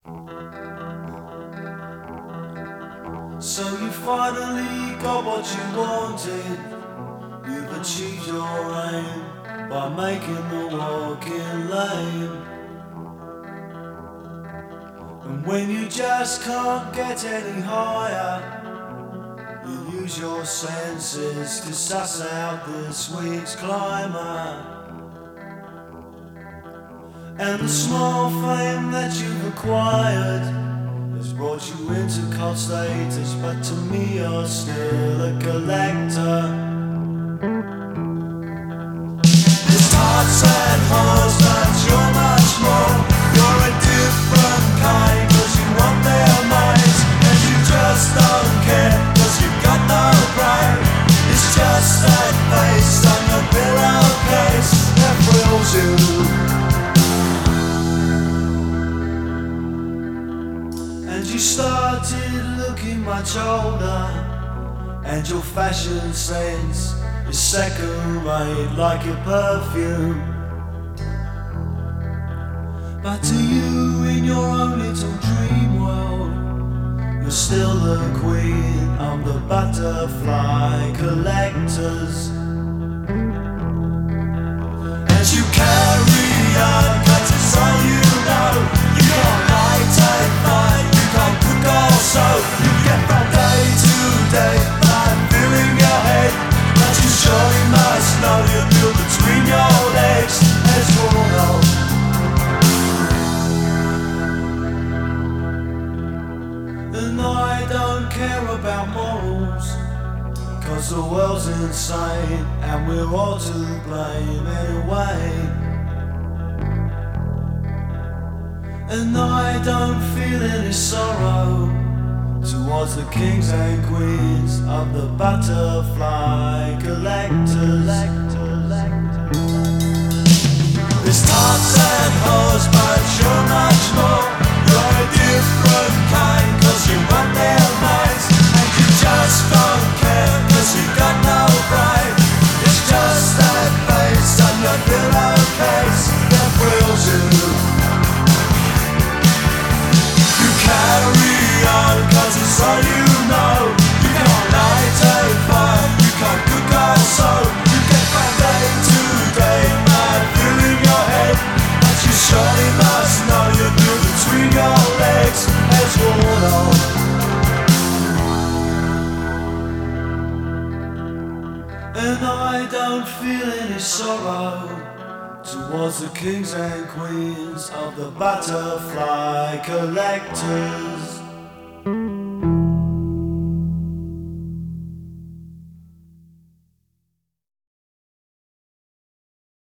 So you finally got what you wanted. You've achieved your aim by making the walking lame. And when you just can't get any higher, you use your senses to suss out this week's climber. And the small fame that you've acquired has brought you into cult status, but to me you're still a collector. It's hearts and hearts, but you're much more. You're a different kind, cause you want their minds. And you just don't care, cause you've got no brain. It's just that face on your pillowcase that thrills you. And you started looking much older, and your fashion sense is second rate like your perfume. But to you in your own little dream world, you're still the queen of the butterfly collectors. As you carry on, 'cause it's all you know. You can't lie, take flight, you can't cook or sew. You get from day to day by filling your head. But you surely must know you're built between your legs. As you'll know. And I don't care about morals, 'cause the world's insane and we're all to blame anyway. And I don't feel any sorrow towards the kings and queens of the butterfly collectors. There's tops and hoes, but you're much more. You're a different kind, 'cause you want their minds. And you just don't care, 'cause you got no pride. It's just that face on your pillowcase that thrills you. You carry on, 'cause it's all you know. You can't lie, take fire, you can't cook or sew. You get from day to day by filling your head. But you surely must know you're built between your legs as water. And I don't feel any sorrow towards the kings and queens of the butterfly collectors.